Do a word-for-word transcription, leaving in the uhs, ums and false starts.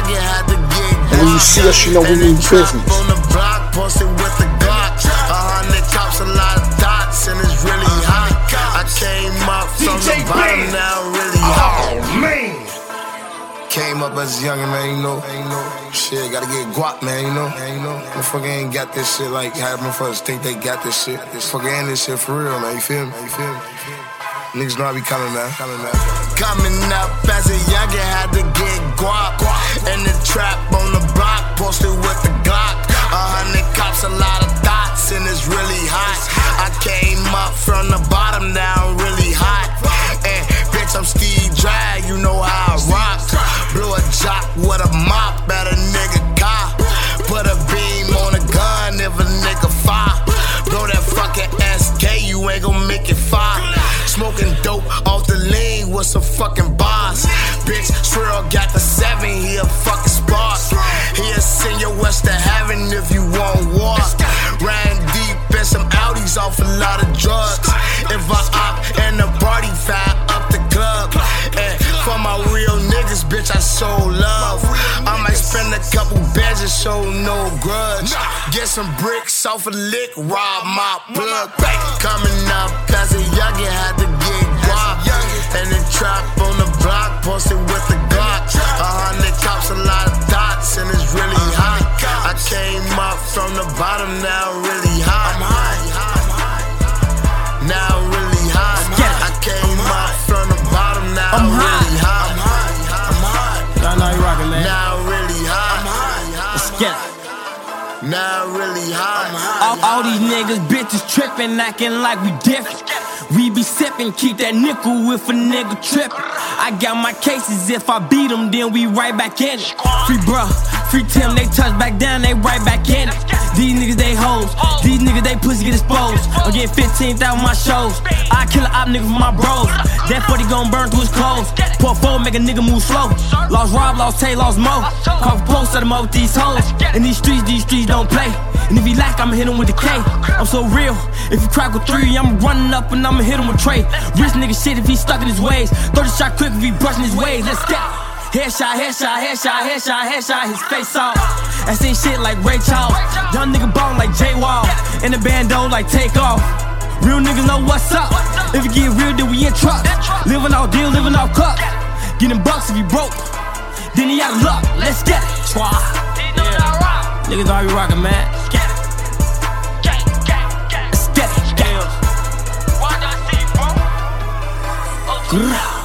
youngin' had to get And when you see us, you know we mean business. On the block, posted with the Glock. A hundred cops, a lot of dots, and it's really hot. I came up from the bottom, now really hot. Oh, man. Came up as a youngin', man, you know, you know. Shit, gotta get guap, man, you know. Man, you know. Motherfucker ain't got this shit like how motherfuckers think they got this shit. This fucker ain't this shit for real, man, you feel me? You feel me? Niggas know I be coming now, coming now. Coming up as a youngin', had to get guap. In the trap on the block, posted with the Glock. A hundred cops, a lot of dots, and it's really hot. I came up from the bottom, now I'm really hot. And bitch, I'm Steve Drag, you know how I rock. Blew a jock with a mop at a nigga car. Put a beam on a gun if a nigga fire. Blow that fucking S K, you ain't gon' make it fire. Smoking dope off the lean with some fucking bars. Bitch, Shril got the seven, he a fucking spark. He'll send your west to heaven if you want war. Ran deep in some Audis off a lot of drugs. If I op and the party fire up the club. And for my real niggas, bitch, I show love. I might spend a couple bands and show no grudge. Get some bricks off a lick, rob my plug. Coming up, cause a youngin' had to get guap. And the trap on the block, posted with the Glock. A hundred cops, a lot of dots, and it's really hot. I came up from the bottom, now really hot. Now really hot. I came up from the bottom, now really hot. I'm hot. Nah, nah, you rockin', man. Now really hot. Let's get it. Now really hot. All, all these niggas, bitches trippin', acting like we different. We be sippin', keep that nickel if a nigga trippin'. I got my cases, if I beat them, then we right back in it. Free bruh, free Tim, they touch back down, they right back in it. These niggas, they hoes, these niggas, they pussy get exposed. I'm getting fifteen thousand my shows. I kill a op nigga for my bros. That forty gon' burn through his clothes. Pour four, make a nigga move slow. Lost Rob, lost Tay, lost Mo. Call for post, set him up with these hoes. In these streets, these streets don't play. And if he lack, I'ma hit him with the K. I'm so real, if you crack with three, I'm running up and I'ma hit him with Trey. Rich nigga shit if he stuck in his ways. thirty shot quick if he brushing his ways. Let's get it. Headshot, headshot, headshot, headshot, headshot, his face off. I seen shit like Ray Charles. Young nigga ballin' like J Wall. In the bando like Takeoff. Real niggas know what's up. If you get real, then we in trucks. Living off deal, living off cup. Getting bucks if you broke. Then he out of luck. Let's get it. Try. Yeah. Niggas all be rockin', man. Let's get it. Let's get it. Grrr.